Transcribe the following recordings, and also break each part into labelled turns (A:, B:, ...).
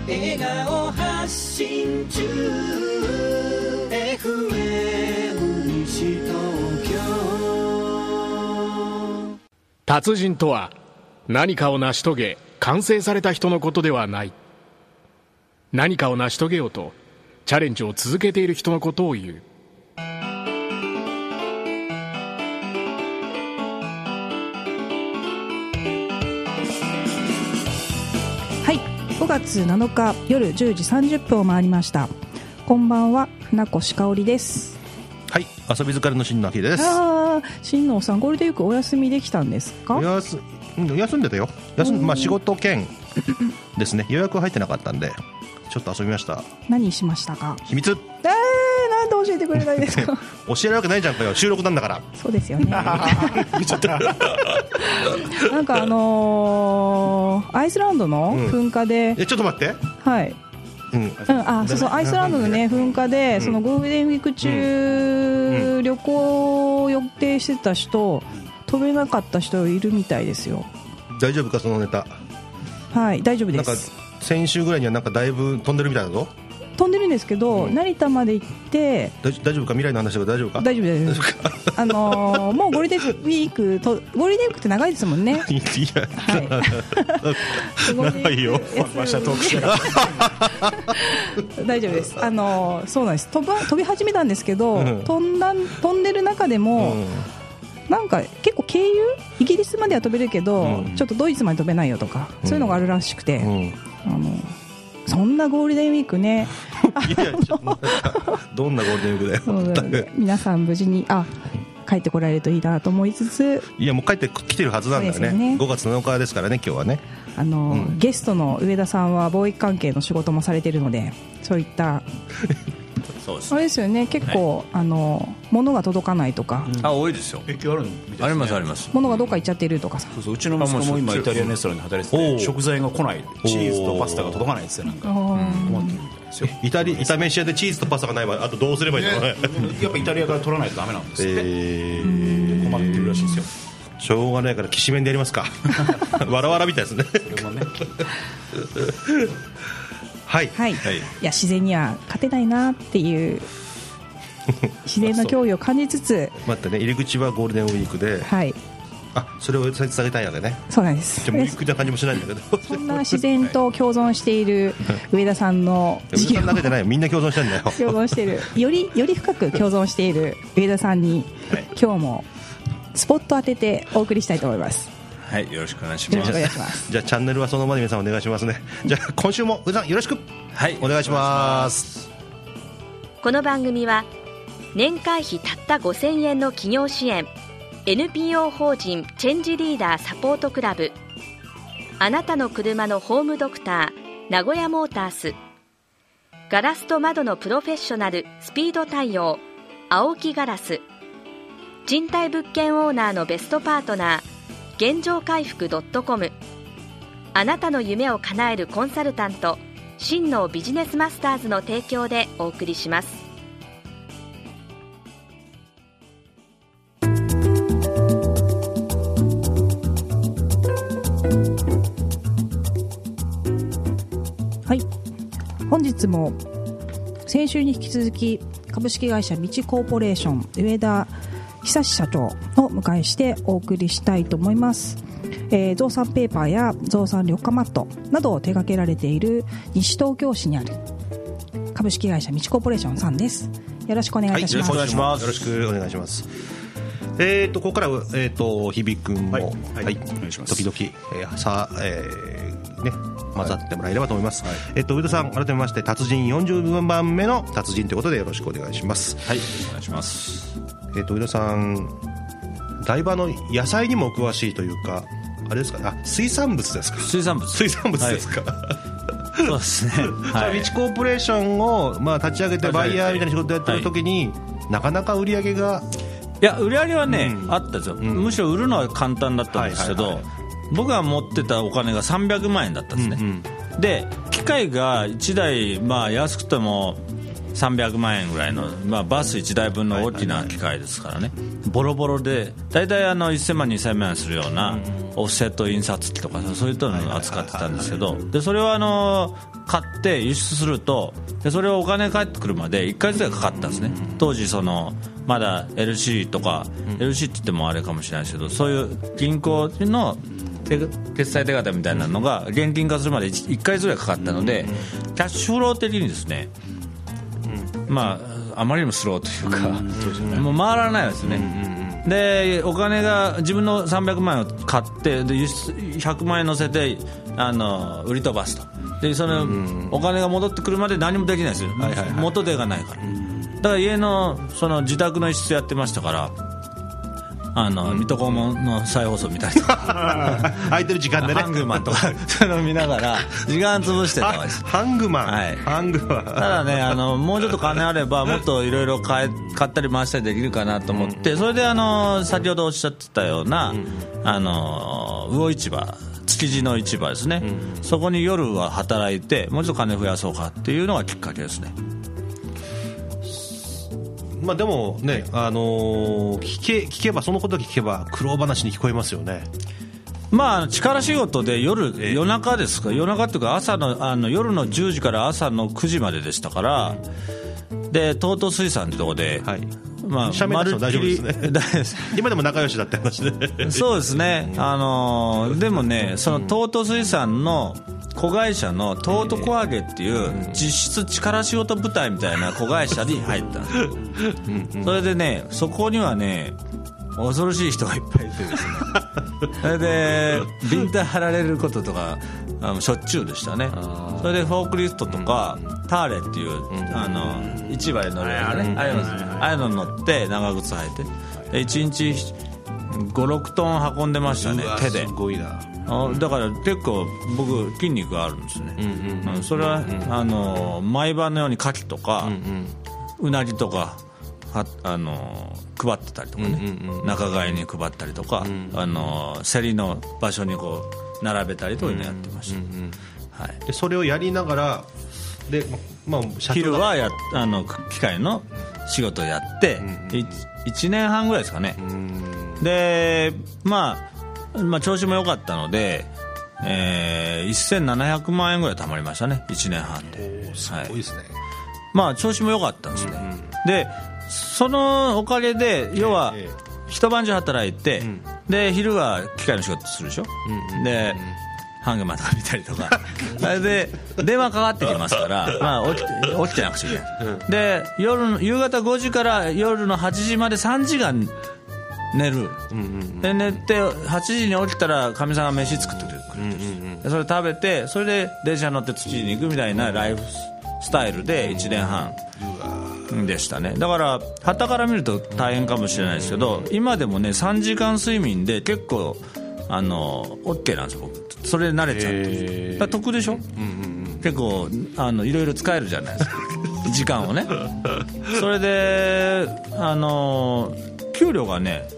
A: 笑顔発信中 FM 西東京。
B: 達人とは何かを成し遂げ完成された人のことではない。何かを成し遂げようとチャレンジを続けている人のことを言う。
C: はい、5月7日夜10時30分を回りました。こんばんは、船越香織です。
D: はい、遊び疲れの新野明です。
C: 新野さん、ゴールデンウィークお休みできたんですか？
D: 休んでたよ。仕事兼ですね。予約入ってなかったんでちょっと遊びました。何しましたか？秘密。
C: なんで教えてくれないですか？
D: 教えるわけないじゃんかよ、収録なんだから。
C: そうですよね。
D: 見ちゃった。
C: なんかアイスランドの噴火で、
D: ちょっと待って。
C: はい。そうアイスランドのね噴火で、そのゴールデンウィーク中、旅行を予定してた人、飛べなかった人いるみたいですよ。
D: 大丈夫かそのネタ？はい、
C: 大丈夫です。
D: なんか先週ぐらいにはなんかだいぶ飛んでるみたいだぞ。
C: 飛んでるんですけど、成田まで行って。
D: 大丈夫か？未来の話だけど大丈夫か？
C: 大丈夫です。もうゴールデンウィークゴールデンウィークって長いですもんね。
D: いや、長いよ。
C: 大丈夫です。そうなんです。飛び始めたんですけど、飛んでる中でも、なんか結構経由、イギリスまでは飛べるけど、ちょっとドイツまで飛べないよとか、そういうのがあるらしくて、そんなゴールデンウィークね。
D: どんなゴールデンウィークだよ。
C: 皆さん無事に帰ってこられるといいなと思いつつ、
D: いやもう帰ってきてるはずなんだよね。5月7日ですからね、今日はね。
C: ゲストの上田さんは貿易関係の仕事もされているので、そういった
E: そうです、
C: あれですよね、結構、物が届かないとか、
E: 多いですよ。影響あるの？ありますあります。
C: 物がどっか行っちゃってるとかさ。
F: そううちの息子も今イタリアンレストランに働いてて、食材が来ない、チーズとパスタが届かないですよ。なんか困ってるみたいですよ。
D: 炒めシ屋でチーズとパスタがないわ。あとどうすればいいの？や
F: っぱイタリアから取らないとダメなんですって。困ってるらしいですよ。
D: しょうがないからきしめんでやりますか。わらわらみたいですね。それもね。はい、
C: いや自然には勝てないなっていう自然の脅威を感じつつ、
D: 待ってね、入り口はゴールデンウィークで、それを伝えたいわけね。
C: そうなんです。
D: じゃあもうゆっくりな感じもしないんだけど、
C: そんな自然と共存している上田さんの
D: 上田さんだけじゃないよ、みんな共存してるんだよ。
C: 共存している、より深く共存している上田さんに、今日もスポット当ててお送りしたいと思います。
E: はい、よろしくお願いします。
D: じゃあチャンネルはそのままで皆さんお願いしますね。じゃあ今週も上田さんよろしく、お願いします。
G: この番組は年会費たった5000円の企業支援 NPO 法人チェンジリーダーサポートクラブ、あなたの車のホームドクター名古屋モータース、ガラスと窓のプロフェッショナルスピード対応青木ガラス、賃貸物件オーナーのベストパートナー現状回復.com、 あなたの夢を叶えるコンサルタント真のビジネスマスターズの提供でお送りします。
C: はい、本日も先週に引き続き株式会社道コーポレーション上田久志社長を迎えしてお送りしたいと思います。増産ペーパーや増産緑化マットなどを手掛けられている西東京市にある株式会社道コーポレーションさんです。よろしくお願いいたします。
D: よろしくお願いします。ここから日比君も時々混ざってもらえればと思います。上田さん、改めまして達人40番目の達人ということでよろしくお願いします。
E: はい、お願いします。
D: 上田さん、だいぶ野菜にもお詳しいというか、あれですか、水産物ですか？
E: 水産物
D: ですか？
E: そうですね。
D: 道コーポレーションを立ち上げてバイヤーみたいな仕事やってる時に、なかなか売り上げが、
E: いや売り上げはね、あったんですよ。むしろ売るのは簡単だったんですけど、僕が持ってたお金が300万円だったんですね。で機械が1台、安くても 300万円ぐらいの、バス1台分の大きな機械ですからね、ボロボロでだいたい1000万2000万円するようなオフセット印刷機とかそういうのを扱ってたんですけど、でそれを買って輸出すると、でそれをお金返ってくるまで1ヶ月ぐらいかかったんですね。当時まだ LC とか、LC って言ってもあれかもしれないですけど、そういう銀行の決済手形みたいなのが現金化するまで 1ヶ月ぐらいかかったので、キャッシュフロー的にですね、あまりにもスローというか、もう回らないですね。でお金が自分の300万円を買ってで100万円乗せて売り飛ばすと、でそのお金が戻ってくるまで何もできないですよ、元手がないから。だから家の自宅の一室やってましたから、水戸黄門の再放送見たりとか
D: 空いてる時間でね、
E: ハングマンとかそういうの見ながら時間潰してたわけです。
D: ハングマン、ハングマン。
E: ただねもうちょっと金あればもっといろいろ買ったり回したりできるかなと思って、それで先ほどおっしゃってたような魚市場、築地の市場ですね、そこに夜は働いてもうちょっと金増やそうかっていうのがきっかけですね。
D: でもね、聞けばそのこと聞けば苦労話に聞こえますよね。
E: 力仕事で夜中ですか、夜中っていうか夜の10時から朝の9時まででしたから、で東都水産ってとこで、
D: 社名出しても大丈夫ですね今でも仲良しだって話で
E: そうですね、でもね、その東都水産の子会社の東都小揚げっていう実質力仕事部隊みたいな子会社に入ったんですそれでね、そこにはね恐ろしい人がいっぱいいてですねそれでビンタ貼られることとかしょっちゅうでしたね。それでフォークリフトとかターレっていう市場へ乗るやつね、ああいうの乗って長靴履いて1日5、6トン運んでましたね、手で。
D: すごいな。
E: だから結構僕筋肉があるんですね、それは毎晩のように牡蠣とか、うなぎとか配ってたりとかね、仲買に配ったりとか、競りの場所にこう並べたりというのをやってました、
D: でそれをやりながらで、
E: 昼は機械の仕事をやって、1年半ぐらいですかね。で調子も良かったので、1700万円ぐらい貯まりましたね、1年半で。
D: すごいですね。
E: 調子も良かったんですね、でそのおかげで要は一晩中働いて、で昼は機械の仕事するでしょ、でハングマンとか見たりとかで電話かかってきますから、起きてなくちゃいけない、で夕方5時から夜の8時まで3時間寝る、で寝て8時に起きたらかみさんが飯作ってくれる、それ食べて、それで電車乗って築地に行くみたいなライフスタイルで1年半でしたね。だから傍から見ると大変かもしれないですけど、今でもね3時間睡眠で結構OK なんですよ、僕。それで慣れちゃってだから得でしょ、結構いろいろ使えるじゃないですか時間をね。それで給料がね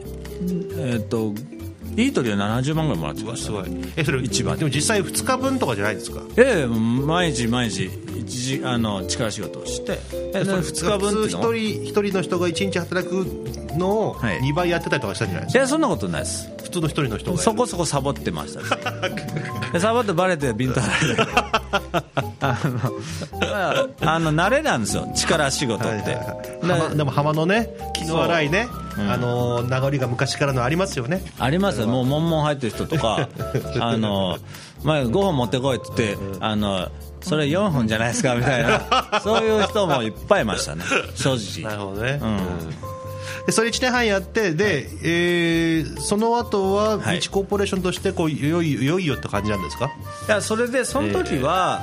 E: いい時は70万ぐらいもらってました、ね、
D: それ一番でも実際2日分とかじゃないですか。
E: 毎日力仕事をして2日分っていうの
D: 一人の人が1日働くのを2倍やってたりとかしたんじゃないですか。
E: いやそんなことないです。
D: 普通の一人の人が
E: そこそこサボってました、ね、サボってバレてビンタ貼られて慣れなんですよ、力仕事って、
D: でも浜のね気の荒いね、名残が昔からのありますよね。
E: ありますよ。もうモンモン入ってる人とか5本持ってこいって言ってそれ4本じゃないですかみたいなそういう人もいっぱいいましたね、正直。
D: なるほどね、でそれ1年半やってで、その後はビーチコーポレーションとしてこういよいよって感じなんですか。
E: いやそれでその時は、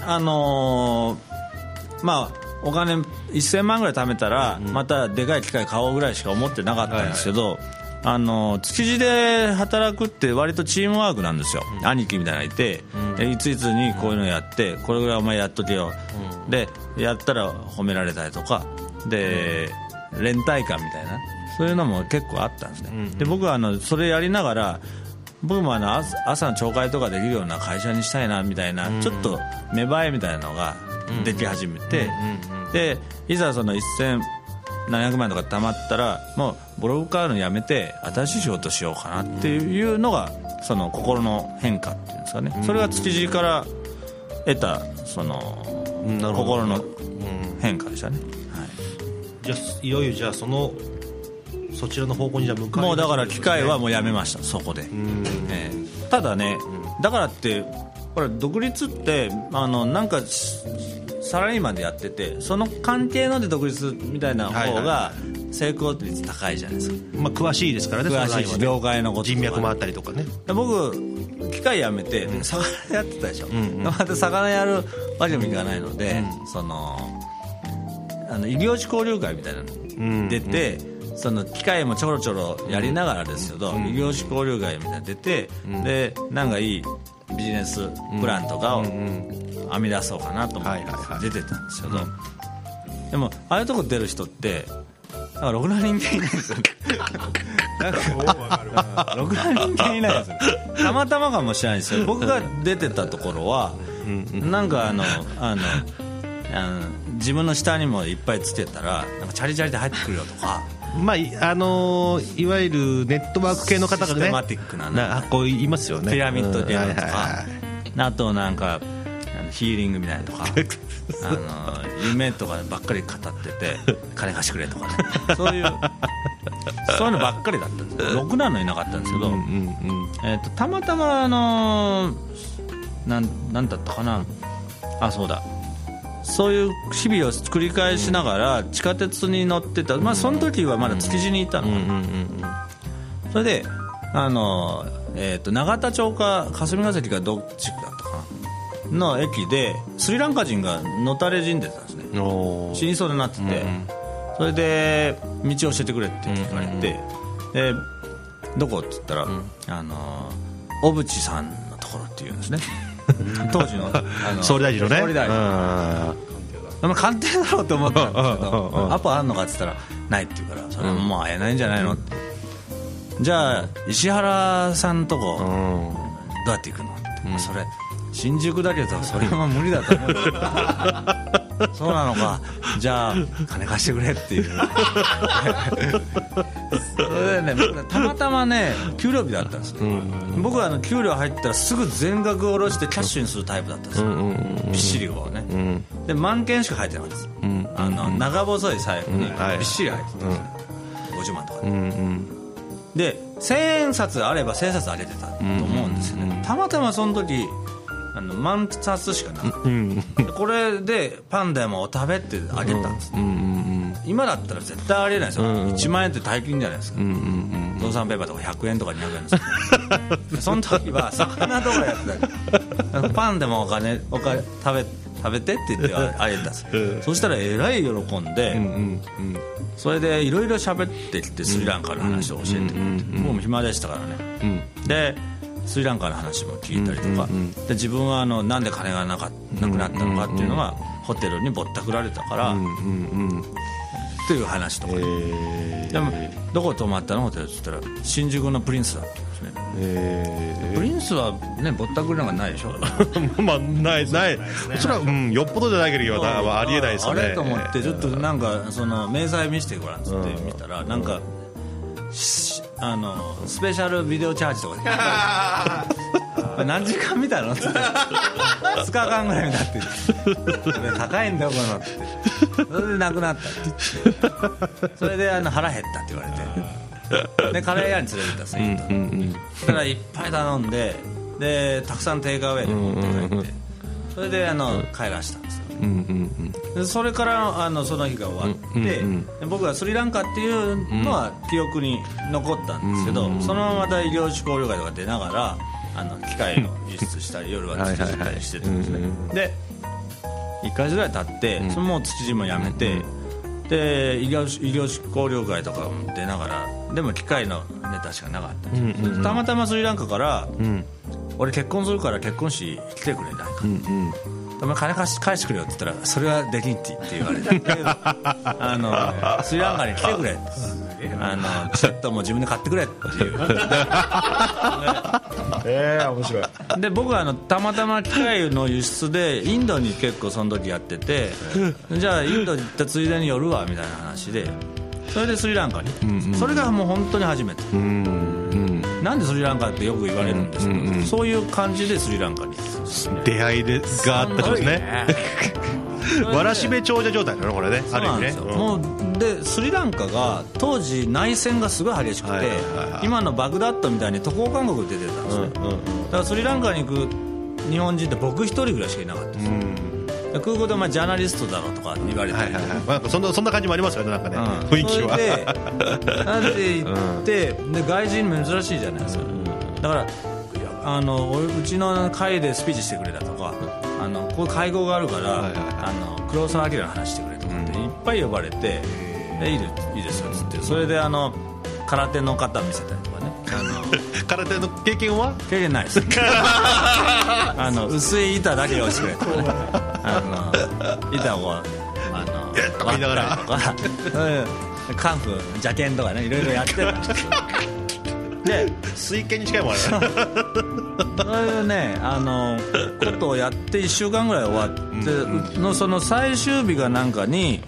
E: お金1000万ぐらい貯めたらまたでかい機械買おうぐらいしか思ってなかったんですけど、築地で働くって割とチームワークなんですよ、兄貴みたいなのがいて、いついつにこういうのやってこれぐらいお前やっとけよ、でやったら褒められたりとかで連帯感みたいなそういうのも結構あったんですね、で僕はそれやりながら僕も朝の朝会とかできるような会社にしたいなみたいな、ちょっと芽生えみたいなのができ始めて、でいざその1700万とか貯まったらもうブログ買うのやめて新しい仕事しようかなっていうのがその心の変化っていうんですかね、それが築地から得たその心の変化でしたね、はい、
D: じゃあいよいよじゃあそちらの方向にじゃ向かい、
E: もうだから機械はもうやめましたそこで、ただね、だからってこれ独立ってなんかサラリーマンでやっててその関係ので独立みたいな方が成功率高いじゃないですか、
D: まあ、詳しいですからね、
E: 詳しいし業界のこととか、
D: 人脈もあったりとかね。
E: 僕機械やめて魚やってたでしょ、また魚やるわけにもいかないので、その異業種交流会みたいなの出て、その機械もちょろちょろやりながらですけど、異業種交流会みたいなの出て、でなんかいいビジネスプランとかを編み出そうかなと思って出てたんですけど、でもああいうとこ出る人ってなんかろくな人間いないんですよねなんかろくな人間いないんですよね。たまたまかもしれないですよ。僕が出てたところはなんか自分の下にもいっぱいつけたらなんかチャリチャリで入ってくるよとか、
D: まあいわゆるネットワーク系の方がね、
E: システマティックな
D: こう言いますよね、
E: ピラミッドゲームとか、あとなんかヒーリングみたいなとか夢とかばっかり語ってて金貸してくれとかねそういうのばっかりだったんですよ。ろくなのいなかったんですけど、たまたまなんだったかな、そうだ、そういう日々を繰り返しながら地下鉄に乗ってた、まあ、その時はまだ築地にいたのかな、それで永田町か霞ヶ関かどっちだったかなの駅でスリランカ人がのたれ死んでたんですね。死にそうになってて、それで道教えてくれって聞かれて、でどこって言ったら、小渕さんのところっていうんですね当時の
D: 総理大臣のね、
E: 総理大臣官邸だろうと思ったんですけどアポあんのかって言ったらないって言うから、それはもう会えないんじゃないのって、じゃあ石原さんのとこどうやって行くのって、それ新宿だけどそれは無理だと思うそうなのか、じゃあ金貸してくれっていうそれでね、たまたまね給料日だったんですよ、僕は給料入ったらすぐ全額下ろしてキャッシュにするタイプだったんですよ、びっしりこうね、で万件しか入ってなかったです、長細い財布にびっしり入ってたんですよ、50万とかで、1000円札あれば1000円札あげてたと思うんですよね、たまたまその時万札しかなくて、これでパンでも食べってあげたんです、今だったら絶対ありえないですよ、1万円って大金じゃないですか、ゾウさんペーパーとか100円とか200円ですよその時は魚とかやってたりパンでもお金食べてって言ってあげたんですそしたらえらい喜んで、それでいろいろ喋ってきてスリランカの話を教えてくれて、僕も暇でしたからね、でスリランカの話も聞いたりとか、で自分はなんで金がなくなったのかっていうのはホテルにぼったくられたから、っていう話とか、でもどこ泊まったのホテルって言ったら新宿のプリンスだったんですね、プリンスはねぼったくりなんかないでしょ
D: まあないそれは、よっぽどじゃないけどありえないですよね。
E: あれと思ってちょっとなんかその明細見せてごらんっつって見たら、なんかスペシャルビデオチャージとかで何時間見たのって2日間ぐらいになって高いんだよこのってそれでなくなったって言って、それで腹減ったって言われて、でカレー屋に連れてったんですよ、そしたらいっぱい頼んで、でたくさんテイクアウェイで持って帰って、それで帰らしたんですよ、でそれからその日が終わって、で僕はスリランカっていうのは記憶に残ったんですけど、そのまままた異業種交流会とか出ながら機械の輸出したり夜は築地したりしてたんですね、で1ヶ月ぐらい経って、そのもう築地もやめて、で異業種交流会とかも出ながら、でも機械のネタしかなかったんですよ、たまたまスリランカから、俺結婚するから結婚式来てくれないか、金返してくれよって言ったらそれはできんって言われてスリランカに来てくれってチケットも自分で買ってくれっていう
F: 面白い。
E: で僕はたまたま機械の輸出でインドに結構その時やっててじゃあインド行ったついでに寄るわみたいな話でそれでスリランカに、それがもう本当に初めて、なんでスリランカってよく言われるんですけど、そういう感じでスリランカに
D: 出会いがあったんですね。わらしべ長者状態だよこれね。
E: そうなんですよ、もうでスリランカが当時内戦がすごい激しくて、今のバグダッドみたいに渡航勧告出てたんですね、だからスリランカに行く日本人って僕一人ぐらいしかいなかったです、空港でお前ジャーナリストだろとか言われて、
D: そんな感じもありますよね、なんかね、雰囲気は。
E: それでなんて言ってで外人珍しいじゃないですか、だからうちの会でスピーチしてくれたとかこういう会合があるから、黒澤明の話してくれとかっていっぱい呼ばれて、いいですよっつって、それで空手の方見せたりとかね。
D: 空手の経験は？
E: 経験ないです薄い板だけ用意してくれとかね板を割ったりとかカンフー邪剣とかねいろいろやってた
D: で水拳に近いもんある
E: そういうねことをやって1週間ぐらい終わってのその最終日がなんかに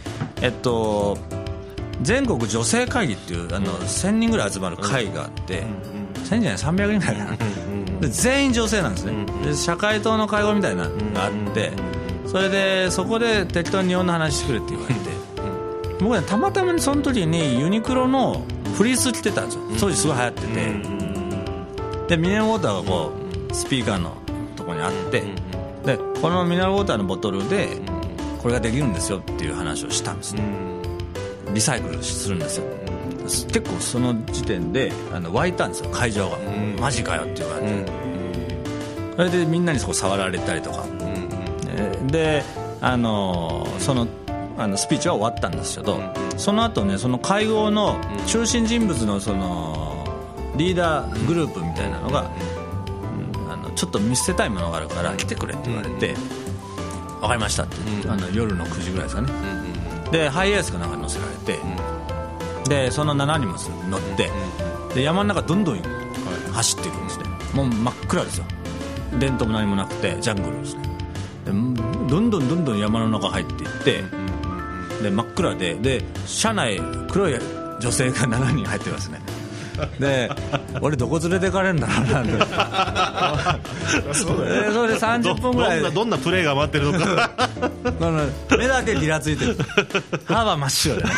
E: 全国女性会議っていう1000人ぐらい集まる会があって1000人じゃない300人ぐらいかなで全員女性なんですねで社会党の会合みたいなのがあってそれでそこで適当に日本の話してくれって言われて僕ねたまたまにその時にユニクロのフリース着てたんですよ当時すごい流行っててでミネラルウォーターがこうスピーカーのとこにあってでこのミネラルウォーターのボトルでこれができるんですよっていう話をしたんですねリサイクルするんですよ結構その時点で湧いたんですよ会場がマジかよって言われてそれでみんなにそこ触られたりとかでそのスピーチは終わったんですけどその後ねその会合の中心人物のそのリーダーグループみたいなのがちょっと見せたいものがあるから来てくれって言われて分かりましたって夜の9時ぐらいですかねでハイエースかなんか乗せられてでその7人も乗ってで山の中どんどん走っていくんですねもう真っ暗ですよ電灯も何もなくてジャングルですねでどんどん山の中入っていってで真っ暗で車内黒い女性が7人入ってますねで俺どこ連れてかれるんだろうなってそれで30分ぐらい
D: どんなプレーが待ってるのか
E: 目だけギラついてる歯は真っ白でね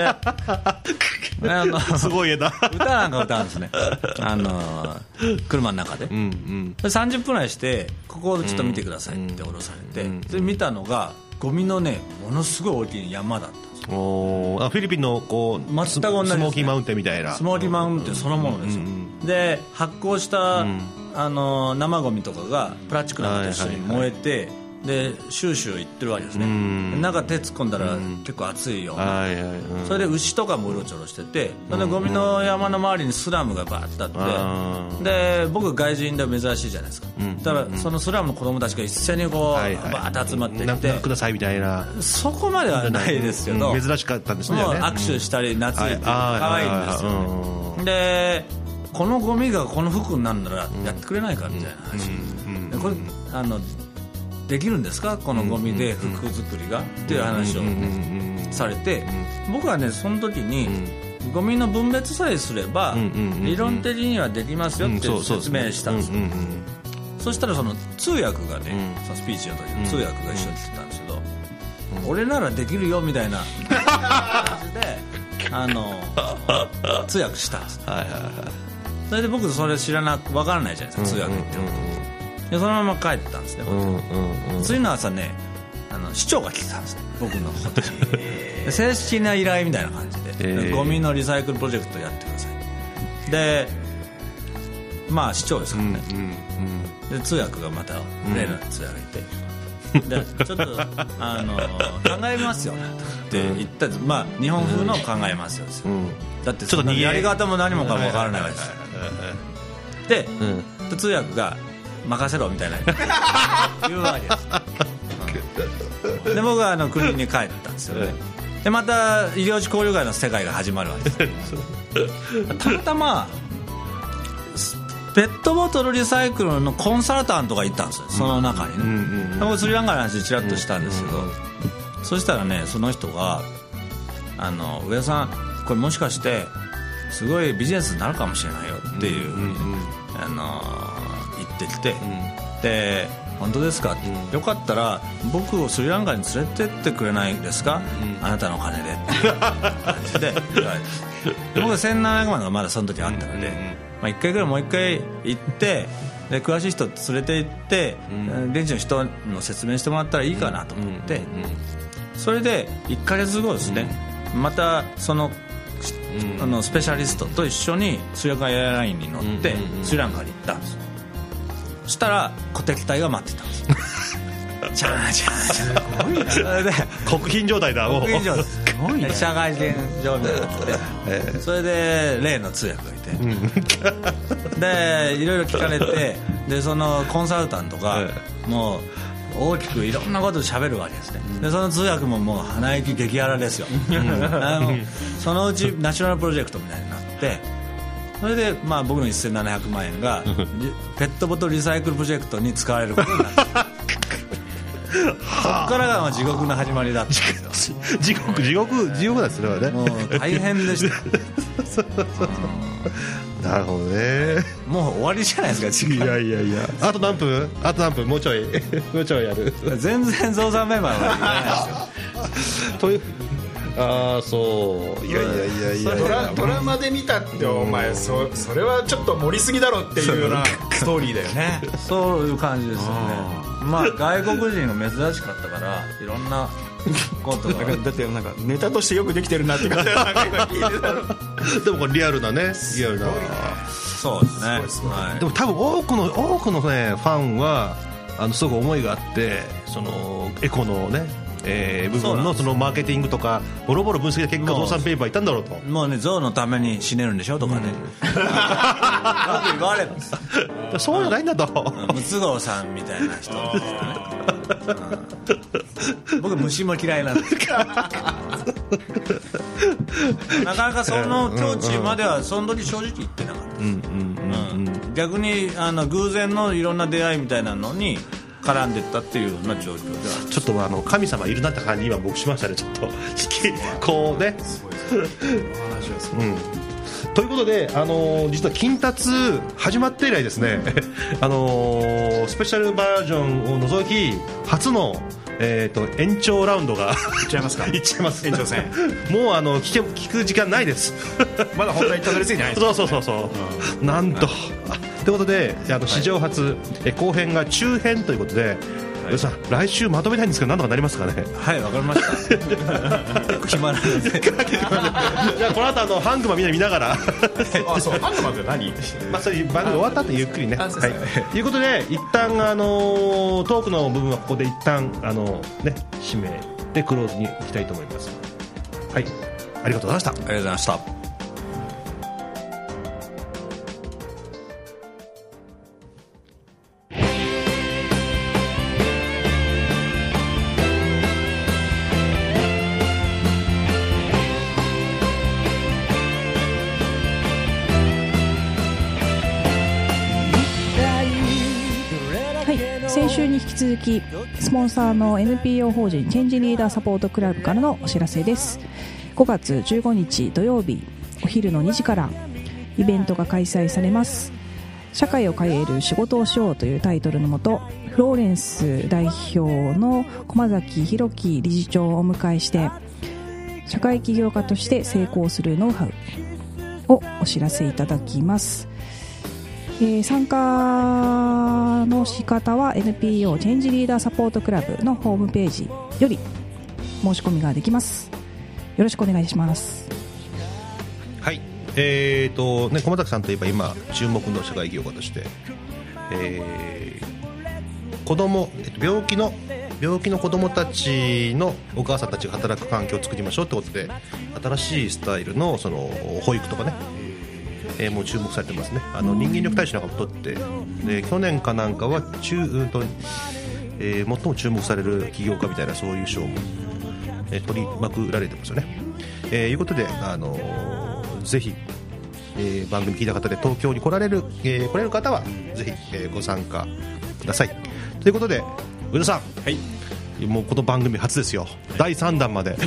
D: すごい絵だ
E: 歌なんか歌うんですね車の中で、30分ぐらいしてここをちょっと見てくださいって降ろされて、で見たのがゴミのねものすごい大きい山だったんですよ
D: フィリピンのこう
E: 全く同じですね、
D: スモーキーマウンテンみたいな
E: スモーキーマウンテンそのものですよ、で発酵した、生ゴミとかがプラスチックなんかと一緒に燃えて、でシューシューいってるわけですね、中手突っ込んだら結構熱いような、それで牛とかもうろちょろしててそれでゴミの山の周りにスラムがバーッとあってで僕外人で珍しいじゃないですか、だからそのスラムの子供たちが一斉にこう、バーッと集まってきて
D: くださいみたいな
E: そこまではないですけど、
D: 珍しかったんですね
E: もう握手したり懐いて可愛いんですよ、でこのゴミがこの服になるならやってくれないかみたいな話、でこれできるんですかこのゴミで服作りがっていう話をされて、僕はねその時にゴミの分別さえすれば理論的にはできますよって説明したんですよ。そしたらその通訳がね、そのスピーチの時に通訳が一緒に来てたんですけど、俺ならできるよみたいな感じで通訳したんです。それで僕それ知らなく分からないじゃないですか、通訳ってでそのまま帰ったんですね、次の朝ね市長が来てたんですね僕のホテル正式な依頼みたいな感じで、ゴミのリサイクルプロジェクトやってくださいでまあ市長ですからね、で通訳がまた例の通訳がいてでちょっと考えますよって言ったんです、まあ日本風の考えますよですよ、だってそのやり方も何もかも分からないわけですで、通訳が任せろみたいな言うわけです、で僕は国に帰ったんですよね、 でまた医療費交流会の世界が始まるわけですたまたまペットボトルリサイクルのコンサルタントがいたんですよ、その中にね。僕スリランカの話ちらっとしたんですけど、そしたらね、その人が上田さんこれもしかしてすごいビジネスになるかもしれないよっていうふうに、ね、言ってきて、で本当ですかって、よかったら僕をスリランカに連れてってくれないですか、あなたのお金でっていう感じで言われて、僕は1700万がまだその時あったので、まあ、1回ぐらいもう1回行ってで詳しい人連れて行って、現地の人の説明してもらったらいいかなと思って、それで1ヶ月後ですね、またそのスペシャリストと一緒にスリランカエアラインに乗ってスリランカに行ったんですよ。そしたら鼓笛隊が待ってたんですチャーチャーチャー、すごいな。それで
D: 国賓状態だ、もう
E: 国賓状態すごいね、社会人状態になって、それで例の通訳がいて、でいろいろ聞かれて、でそのコンサルタントがもう大きくいろんなことを喋るわけですね。でその通訳ももう鼻息激荒ですよそのうちナショナルプロジェクトみたいになって、それでまあ僕の1700万円がペットボトルリサイクルプロジェクトに使われることになったそこからが地獄の始まりだったんですよ
D: 地獄だ、それはね。
E: もう大変でした
D: なるほどね。
E: もう終わりじゃないですか、時間。
D: いやあと何分もうちょいやる
E: 全然増産メンバーはいないですよ
D: というああそういや
F: ドラマで見たってお前それはちょっと盛りすぎだろっていうようなストーリーだよね
E: そういう感じですよね。まあ外国人が珍しかったからいろんなことが
F: だってなんかネタとしてよくできてるなって感じ
D: でもこれリアルなね、
E: そうですね、はい、
D: でも多分多くのねファンはすごく思いがあって、そのエコのね部分のそのマーケティングとかボロボロ分析で結果増産ペーパーいったんだろうと。
E: もうね、象のために死ねるんでしょとかね、よく言われるんです
D: そうじゃないんだと。
E: ムツゴロウさんみたいな人僕虫も嫌いなんですなかなかその境地まではその時正直言ってなかったです。逆に偶然のいろんな出会いみたいなのに絡んでったっていうような状況では、
D: ちょっと神様いるなって感じ今僕しましたね。ちょっとこうねということで、実は金達始まって以来ですねスペシャルバージョンを除き初の延長ラウンドが
F: いっちゃいますか。
D: いっちゃいます。
F: 延長戦
D: もう聞く時間ないです
F: まだ本題にたどり着いてないです。
D: そうなんとということで史上初後編が中編ということで、さ来週まとめたいんですけど何とかなりますかね。
E: はい、わかりました決まらないで
D: じゃあこの後ハングマンみんな見ながら
F: あ、そう、ハングマンって何
D: そういう番組終わった後ゆっくりね、はい、ということで一旦トークの部分はここで一旦締めてクローズにいきたいと思います。はい、ありがとうございました。
E: ありがとうございました。
C: 先週に引き続きスポンサーの NPO 法人チェンジリーダーサポートクラブからのお知らせです。5月15日土曜日お昼の2時からイベントが開催されます。社会を変える仕事をしようというタイトルのもと、フローレンス代表の駒崎弘樹理事長をお迎えして社会起業家として成功するノウハウをお知らせいただきます。参加の仕方は NPO チェンジリーダーサポートクラブのホームページより申し込みができます。よろしくお願いします。
D: はい、駒崎さんといえば今注目の社会起業家として、病気の子供たちのお母さんたちが働く環境を作りましょうってことで、新しいスタイルのその保育とかね、もう注目されてますね。人間力大使なんかも取って、で去年かなんかは最も注目される起業家みたいなそういう賞も取りまくられてますよね。いうことで、ぜひ、番組聞いた方で東京に来られる方はぜひ、ご参加ください。ということで上田さん、
E: はい、
D: もうこの番組初ですよ、はい、第3弾まで、はい、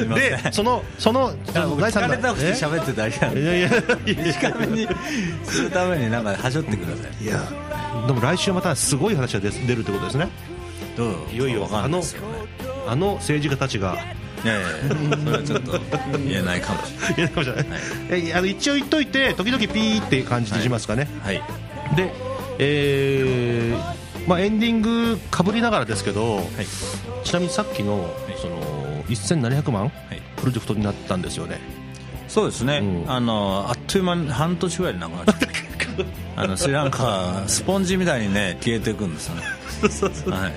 D: でその第3弾
E: 疲れたくて喋ってただけなんで短めにするためになんかはしょってください。
D: いやでも来週またすごい話が出るってことですね。いよいよあの政治家たちが
E: いやそれはちょっと言えないかもしれない、
D: はい、一応言っといて時々ピーって感じでしますかね。
E: はい、
D: で、エンディングかぶりながらですけど、はい、ちなみにさっきの、その1700万、プロジェクトになったんですよね。
E: そうですね、あっという間に半年ぐらいでなくなっちゃったスリランカスポンジみたいにね消えていくんですよね。
D: そうはい、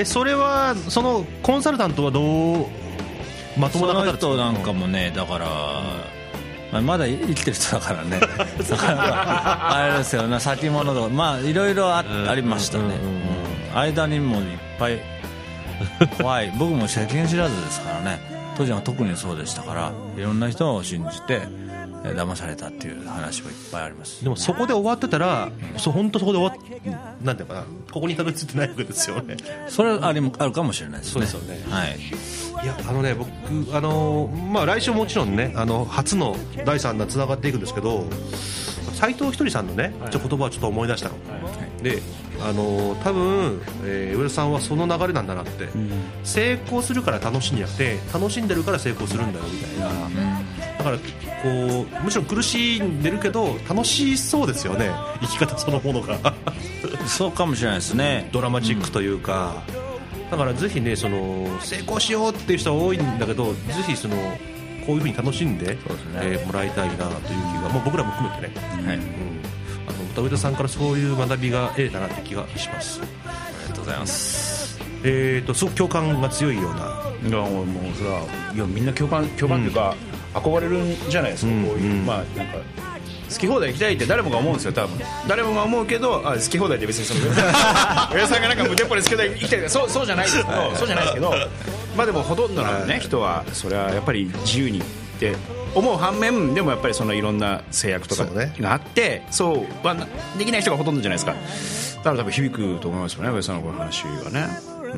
D: それはそのコンサルタントはどうまともな方ですか？
E: その人なんかもね、だからまだ生きてる人だからねだからあれですよね、先物とかいろいろありましたね、間にもいっぱい怖い僕も世間知らずですからね、当時は特にそうでしたから、いろんな人を信じて騙されたっていう話もいっぱいあります。
D: でもそこで終わってたら、本当そこで終わっなんていうかな、ここにたどり着いてないわけですよね。
E: それはあるかもしれないですね。
D: そうですよね。
E: はい。
D: いや僕来週もちろんね初の第3弾つながっていくんですけど、斉藤ひとりさんのね言葉をちょっと思い出したの。で多分、上田さんはその流れなんだなって、成功するから楽しいんじゃなくて楽しんでるから成功するんだよみたいな、だからこうむしろ苦しんでるけど楽しそうですよね、生き方そのものが
E: そうかもしれないですね。
D: ドラマチックというか、だからぜひね成功しようっていう人は多いんだけど、ぜひこういう風に楽しんでもらいたいなという気が、僕らも含めてね、はい、上田さんからそういう学びが得れたなって気がします。
E: ありがとうございます。
D: すごく共感が強いような。
F: いやもうそれはいやみんな共感っていうか、憧れるんじゃないですか、こういうなんか好き放題行きたいって誰もが思うんですよ、多分誰もが思うけど、好き放題って別に上田さんがなんか無鉄砲で好き放題行きたいとかそうじゃないですけど、そうじゃないですけど、でもほとんどのね人はそれはやっぱり自由にって思う反面、でもやっぱりそのいろんな制約とかがあって、そうはできない人がほとんどじゃないですか。だから多分響くと思いますよね、上田さんのこの話がね。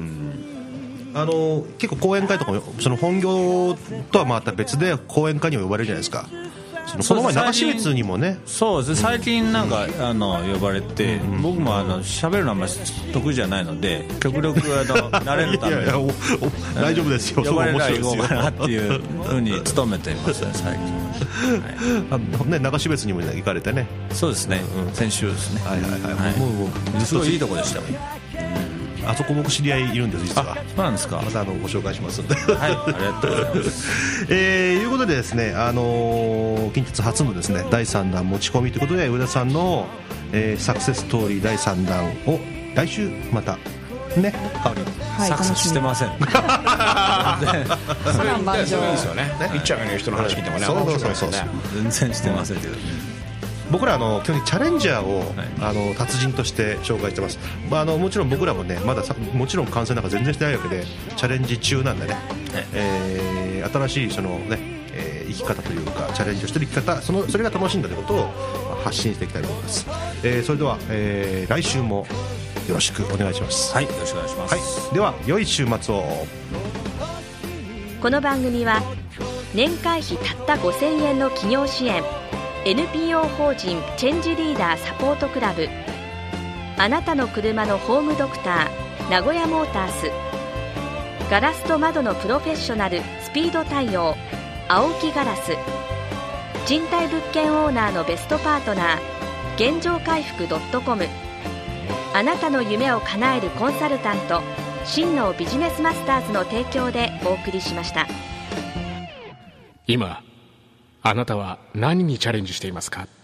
D: 結構講演会とかもその本業とはまた別で講演会にも呼ばれるじゃないですか。その前長標津にもね、
E: そうですね、最近なんか呼ばれて、僕も喋るのはあんまり得意じゃないので極力慣れるために
D: 大丈夫ですよ、
E: 呼ばれたら行こうかなっていうふうに努めていますね最近、
D: ね、長標津にも行かれてね。
E: そうですね、先週ですね。もうすごいいいとこでした。
D: あそこ僕知り合いいるんです実は。
E: そうなんですか。
D: またご紹介しますんで、
E: はい、ありがとうございます
D: いうことでですね、近鉄初のですね第3弾持ち込みということで、上田さんの、サクセスストーリー第3弾を来週またね、
E: サクセスしてません
F: それいいですよね。いっちゃんが人の話聞いてもね、
E: そう全然してませんけどね。
D: 僕ら基本的にチャレンジャーを、達人として紹介してます。もちろん僕らもねまだもちろん完成なんか全然してないわけでチャレンジ中なんでね、新しい生き方というかチャレンジをしてる生き方、それが楽しいんだということを発信していきたいと思います。それでは、来週もよろしくお願いします。
E: はい、よろしくお願いします。
D: はい、では良い週末を。
G: この番組は年会費たった5000円の企業支援、NPO 法人チェンジリーダーサポートクラブ、あなたの車のホームドクター名古屋モータース、ガラスと窓のプロフェッショナルスピード対応青木ガラス、賃貸物件オーナーのベストパートナー現状回復 .com、 あなたの夢を叶えるコンサルタント真のビジネスマスターズの提供でお送りしました。
B: 今あなたは何にチャレンジしていますか？